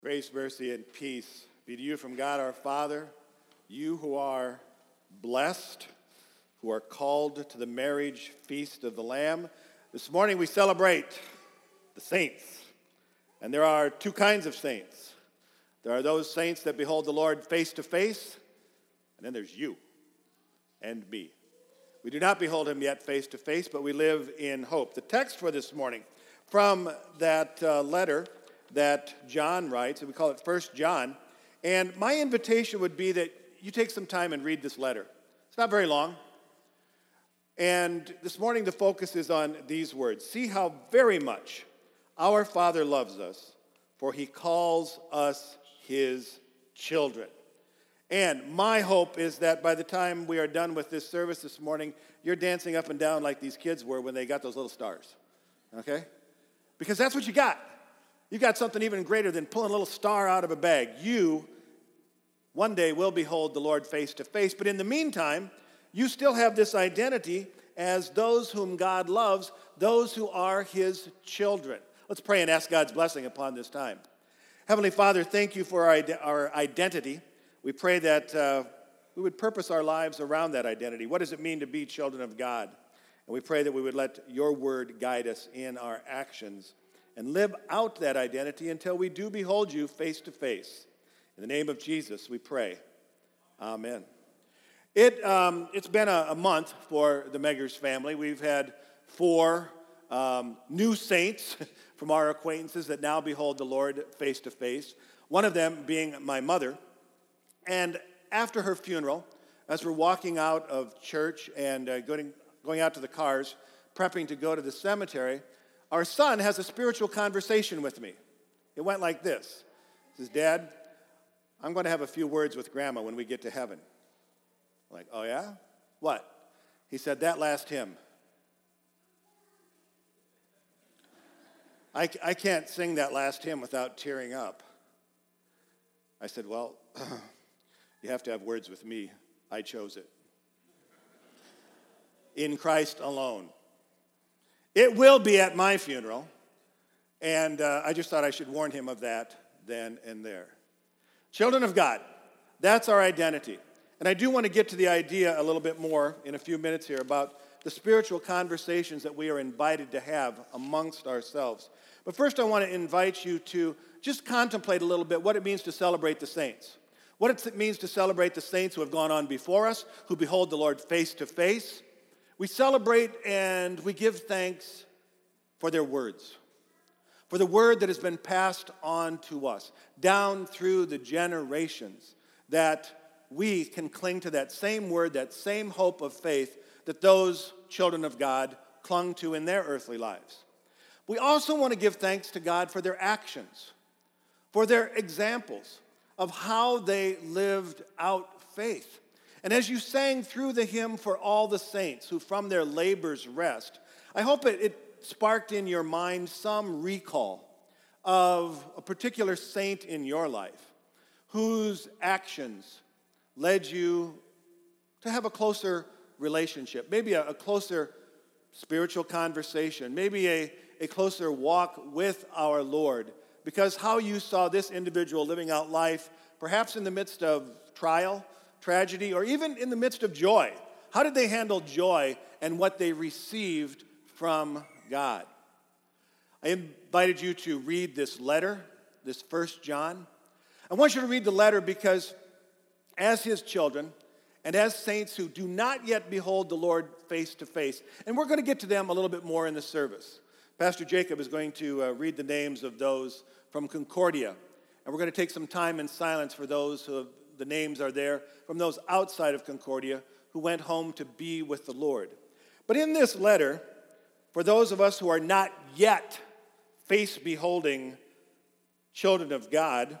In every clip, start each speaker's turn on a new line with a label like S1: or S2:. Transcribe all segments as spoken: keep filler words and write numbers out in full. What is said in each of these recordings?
S1: Grace, mercy, and peace be to you from God our Father, you who are blessed, who are called to the marriage feast of the Lamb. This morning we celebrate the saints, and there are two kinds of saints. There are those saints that behold the Lord face to face, and then there's you and me. We do not behold him yet face to face, but we live in hope. The text for this morning from that uh, letter that John writes, and we call it First John, and my invitation would be that you take some time and read this letter. It's not very long. And this morning the focus is on these words. See how very much our Father loves us, for he calls us his children. And my hope is that by the time we are done with this service this morning, you're dancing up and down like these kids were when they got those little stars. Okay? Because that's what you got. You got something even greater than pulling a little star out of a bag. You, one day, will behold the Lord face to face. But in the meantime, you still have this identity as those whom God loves, those who are his children. Let's pray and ask God's blessing upon this time. Heavenly Father, thank you for our, our identity. We pray that uh, we would purpose our lives around that identity. What does it mean to be children of God? And we pray that we would let your word guide us in our actions and live out that identity until we do behold you face to face. In the name of Jesus, we pray. Amen. It, um, it's been a, a month for the Meggers family. We've had four um, new saints from our acquaintances that now behold the Lord face to face, one of them being my mother. And after her funeral, as we're walking out of church and uh, going, going out to the cars, prepping to go to the cemetery, our son has a spiritual conversation with me. It went like this. He says, Dad, I'm going to have a few words with Grandma when we get to heaven. I'm like, oh yeah? What? He said, that last hymn. I, I can't sing that last hymn without tearing up. I said, well, you have to have words with me. I chose it. In Christ alone. It will be at my funeral, and uh, I just thought I should warn him of that then and there. Children of God, that's our identity. And I do want to get to the idea a little bit more in a few minutes here about the spiritual conversations that we are invited to have amongst ourselves. But first I want to invite you to just contemplate a little bit what it means to celebrate the saints. What it means to celebrate the saints who have gone on before us, who behold the Lord face to face. We celebrate and we give thanks for their words, for the word that has been passed on to us, down through the generations, that we can cling to that same word, that same hope of faith that those children of God clung to in their earthly lives. We also want to give thanks to God for their actions, for their examples of how they lived out faith. And as you sang through the hymn for all the saints who from their labors rest, I hope it, it sparked in your mind some recall of a particular saint in your life whose actions led you to have a closer relationship, maybe a, a closer spiritual conversation, maybe a, a closer walk with our Lord, because how you saw this individual living out life, perhaps in the midst of trial, tragedy, or even in the midst of joy. How did they handle joy and what they received from God? I invited you to read this letter, this First John. I want you to read the letter because as his children and as saints who do not yet behold the Lord face to face, and we're going to get to them a little bit more in the service. Pastor Jacob is going to uh, read the names of those from Concordia, and we're going to take some time in silence for those who have the names are there from those outside of Concordia who went home to be with the Lord. But in this letter, for those of us who are not yet face-beholding children of God,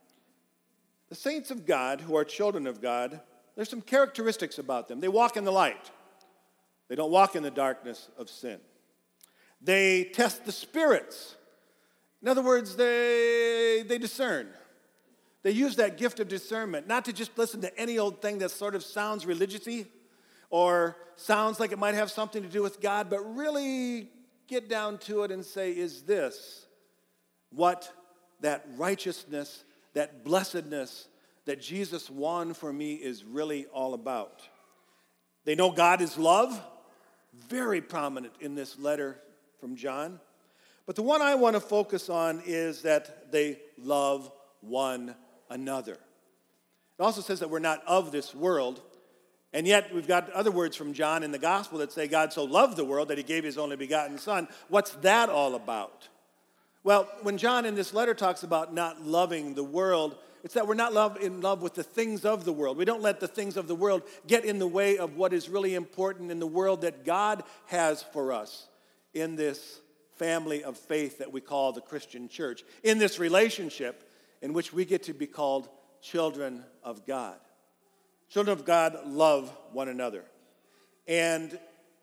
S1: the saints of God who are children of God, there's some characteristics about them. They walk in the light. They don't walk in the darkness of sin. They test the spirits. In other words, they, they discern. They use that gift of discernment, not to just listen to any old thing that sort of sounds religious-y or sounds like it might have something to do with God, but really get down to it and say, is this what that righteousness, that blessedness that Jesus won for me is really all about. They know God is love, very prominent in this letter from John. But the one I want to focus on is that they love one another. It also says that we're not of this world, and yet we've got other words from John in the gospel that say God so loved the world that he gave his only begotten son. What's that all about? Well, when John in this letter talks about not loving the world, it's that we're not love, in love with the things of the world. We don't let the things of the world get in the way of what is really important in the world that God has for us in this family of faith that we call the Christian church, in this relationship in which we get to be called children of God. Children of God love one another. And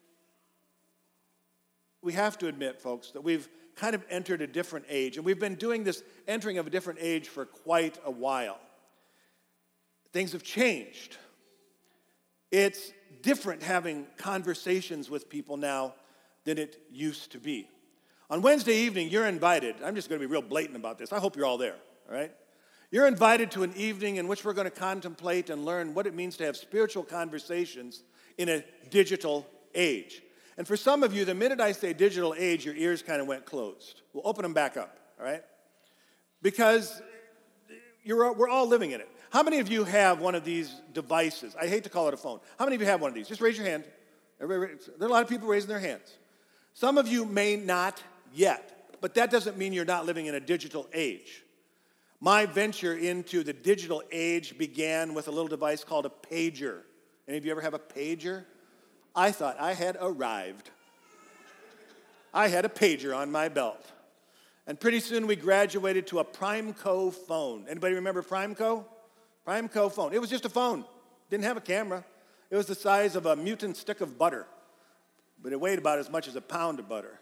S1: we have to admit, folks, that we've kind of entered a different age. And we've been doing this entering of a different age for quite a while. Things have changed. It's different having conversations with people now than it used to be. On Wednesday evening, you're invited. I'm just going to be real blatant about this. I hope you're all there, all right? You're invited to an evening in which we're going to contemplate and learn what it means to have spiritual conversations in a digital age. And for some of you, the minute I say digital age, your ears kind of went closed. We'll open them back up, all right? Because you're, we're all living in it. How many of you have one of these devices? I hate to call it a phone. How many of you have one of these? Just raise your hand. Everybody, there are a lot of people raising their hands. Some of you may not yet, but that doesn't mean you're not living in a digital age. My venture into the digital age began with a little device called a pager. Any of you ever have a pager? I thought I had arrived. I had a pager on my belt. And pretty soon we graduated to a Primeco phone. Anybody remember Primeco? Primeco phone. It was just a phone. Didn't have a camera. It was the size of a mutant stick of butter. But it weighed about as much as a pound of butter.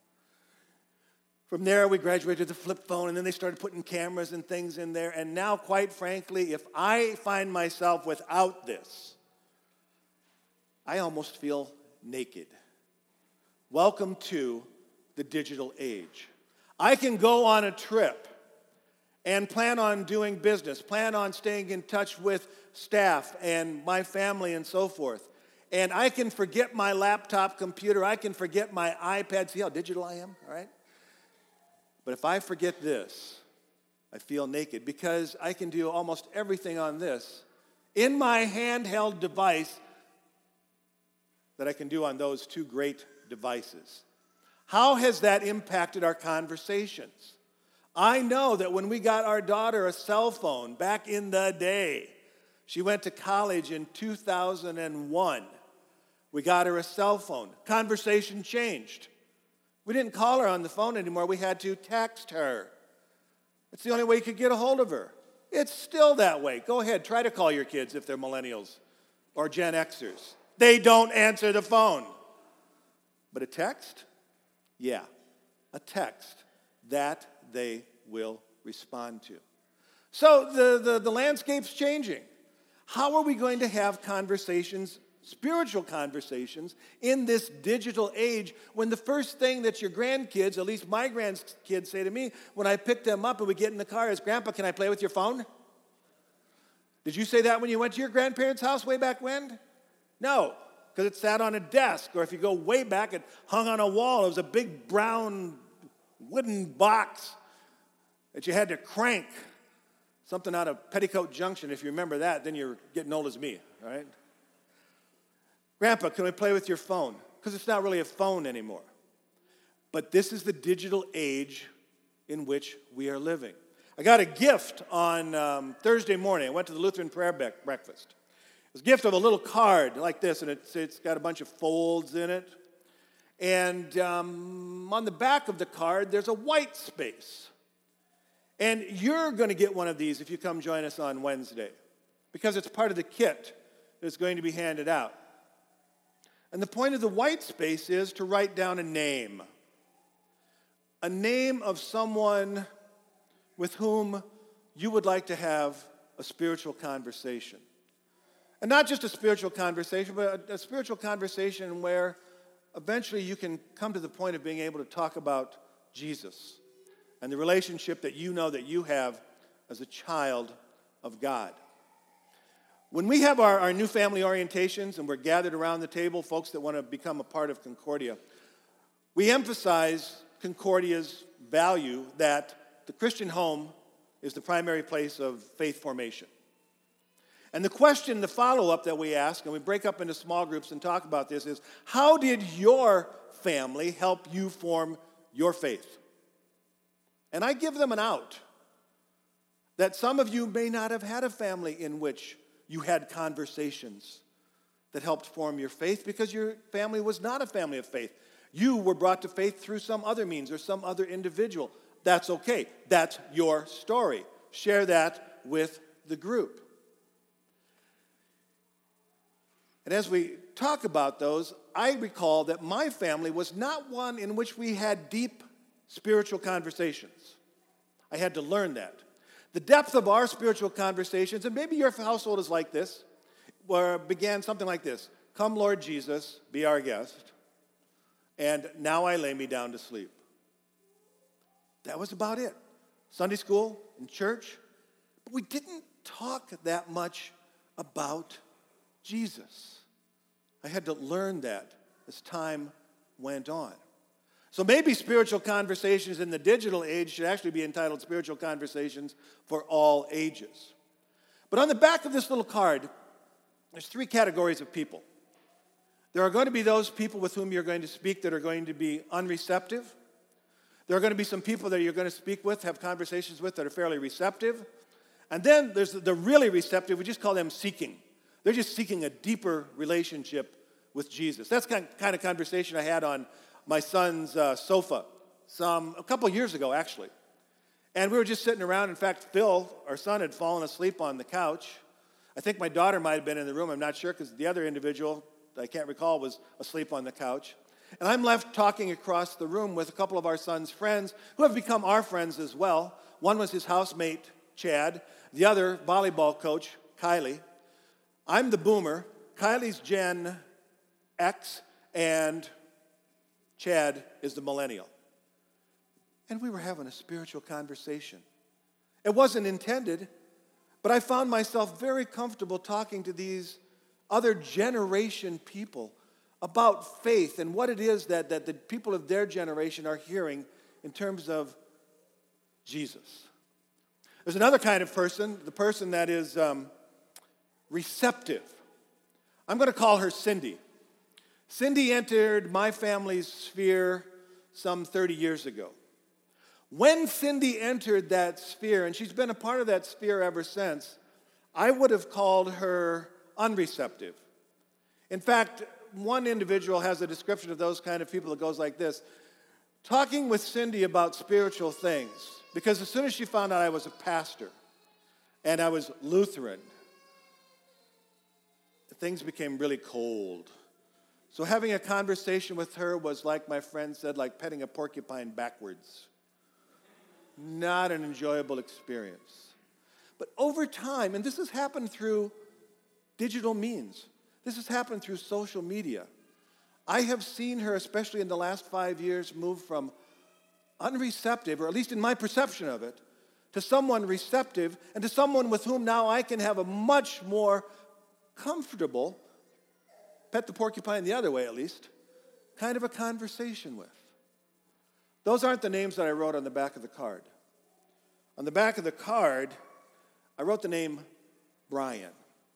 S1: From there, we graduated to the flip phone, and then they started putting cameras and things in there. And now, quite frankly, if I find myself without this, I almost feel naked. Welcome to the digital age. I can go on a trip and plan on doing business, plan on staying in touch with staff and my family and so forth. And I can forget my laptop computer. I can forget my iPad. See how digital I am, all right? But if I forget this, I feel naked because I can do almost everything on this in my handheld device that I can do on those two great devices. How has that impacted our conversations? I know that when we got our daughter a cell phone back in the day, she went to college in two thousand one. We got her a cell phone. Conversation changed. We didn't call her on the phone anymore. We had to text her. It's the only way you could get a hold of her. It's still that way. Go ahead, try to call your kids if they're millennials or Gen Xers. They don't answer the phone. But a text? Yeah, a text. That they will respond to. So the, the, the landscape's changing. How are we going to have conversations, spiritual conversations, in this digital age when the first thing that your grandkids, at least my grandkids, say to me when I pick them up and we get in the car is, "Grandpa, can I play with your phone?" Did you say that when you went to your grandparents' house way back when? No, because it sat on a desk, or if you go way back, it hung on a wall. It was a big brown wooden box that you had to crank. Something out of Petticoat Junction. If you remember that, then you're getting old as me, all right? "Grandpa, can we play with your phone?" Because it's not really a phone anymore. But this is the digital age in which we are living. I got a gift on um, Thursday morning. I went to the Lutheran prayer breakfast. It was a gift of a little card like this, and it's, it's got a bunch of folds in it. And um, on the back of the card, there's a white space. And you're going to get one of these if you come join us on Wednesday, because it's part of the kit that's going to be handed out. And the point of the white space is to write down a name. A name of someone with whom you would like to have a spiritual conversation. And not just a spiritual conversation, but a, a spiritual conversation where eventually you can come to the point of being able to talk about Jesus and the relationship that you know that you have as a child of God. When we have our, our new family orientations and we're gathered around the table, folks that want to become a part of Concordia, we emphasize Concordia's value that the Christian home is the primary place of faith formation. And the question, the follow-up that we ask, and we break up into small groups and talk about this, is how did your family help you form your faith? And I give them an out. That some of you may not have had a family in which you had conversations that helped form your faith because your family was not a family of faith. You were brought to faith through some other means or some other individual. That's okay. That's your story. Share that with the group. And as we talk about those, I recall that my family was not one in which we had deep spiritual conversations. I had to learn that. The depth of our spiritual conversations, and maybe your household is like this, where began something like this. Come, Lord Jesus, be our guest, and now I lay me down to sleep. That was about it. Sunday school and church, but we didn't talk that much about Jesus. I had to learn that as time went on. So maybe spiritual conversations in the digital age should actually be entitled Spiritual Conversations for All Ages. But on the back of this little card, there's three categories of people. There are going to be those people with whom you're going to speak that are going to be unreceptive. There are going to be some people that you're going to speak with, have conversations with that are fairly receptive. And then there's the really receptive, we just call them seeking. They're just seeking a deeper relationship with Jesus. That's the kind of conversation I had on my son's uh, sofa some a couple years ago, actually. And we were just sitting around. In fact, Phil, our son, had fallen asleep on the couch. I think my daughter might have been in the room. I'm not sure because the other individual, I can't recall, was asleep on the couch. And I'm left talking across the room with a couple of our son's friends who have become our friends as well. One was his housemate, Chad. The other, volleyball coach, Kylie. I'm the boomer. Kylie's Gen X, and Chad is the millennial. And we were having a spiritual conversation. It wasn't intended, but I found myself very comfortable talking to these other generation people about faith and what it is that, that the people of their generation are hearing in terms of Jesus. There's another kind of person, the person that is um, receptive. I'm going to call her Cindy. Cindy entered my family's sphere some thirty years ago. When Cindy entered that sphere, and she's been a part of that sphere ever since, I would have called her unreceptive. In fact, one individual has a description of those kind of people that goes like this: talking with Cindy about spiritual things, because as soon as she found out I was a pastor and I was Lutheran, things became really cold. So having a conversation with her was, like my friend said, like petting a porcupine backwards. Not an enjoyable experience. But over time, and this has happened through digital means, this has happened through social media, I have seen her, especially in the last five years, move from unreceptive, or at least in my perception of it, to someone receptive, and to someone with whom now I can have a much more comfortable, pet the porcupine the other way at least, kind of a conversation with. Those aren't the names that I wrote on the back of the card. On the back of the card, I wrote the name Brian.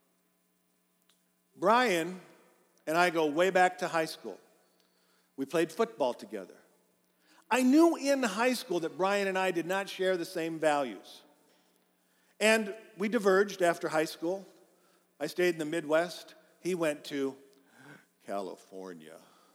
S1: Brian and I go way back to high school. We played football together. I knew in high school that Brian and I did not share the same values. And we diverged after high school. I stayed in the Midwest. He went to California.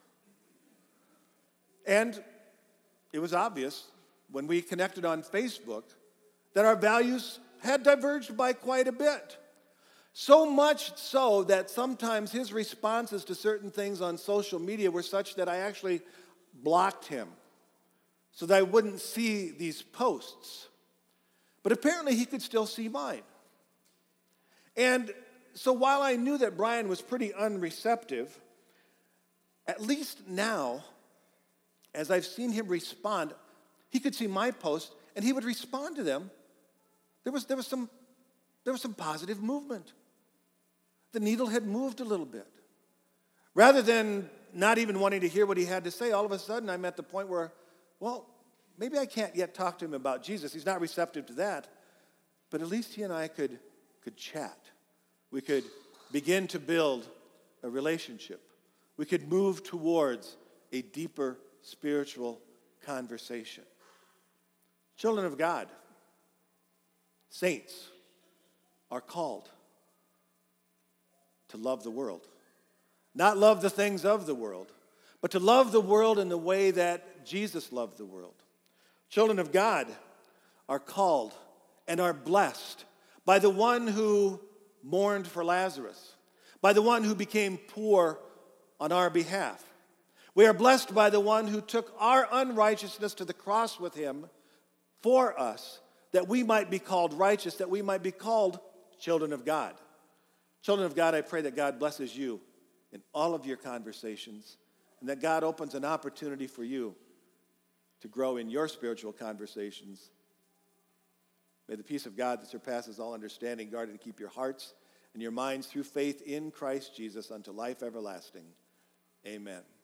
S1: And it was obvious when we connected on Facebook that our values had diverged by quite a bit. So much so that sometimes his responses to certain things on social media were such that I actually blocked him so that I wouldn't see these posts. But apparently he could still see mine. And so while I knew that Brian was pretty unreceptive, at least now, as I've seen him respond, he could see my post, and he would respond to them, there was, there was, some, there was some positive movement. The needle had moved a little bit. Rather than not even wanting to hear what he had to say, all of a sudden I'm at the point where, well, maybe I can't yet talk to him about Jesus. He's not receptive to that. But at least he and I could, could chat. We could begin to build a relationship. We could move towards a deeper spiritual conversation. Children of God, saints, are called to love the world. Not love the things of the world, but to love the world in the way that Jesus loved the world. Children of God are called and are blessed by the one who mourned for Lazarus, by the one who became poor on our behalf. We are blessed by the one who took our unrighteousness to the cross with him for us, that we might be called righteous, that we might be called children of God. Children of God, I pray that God blesses you in all of your conversations, and that God opens an opportunity for you to grow in your spiritual conversations. May the peace of God that surpasses all understanding guard and keep your hearts and your minds through faith in Christ Jesus unto life everlasting. Amen.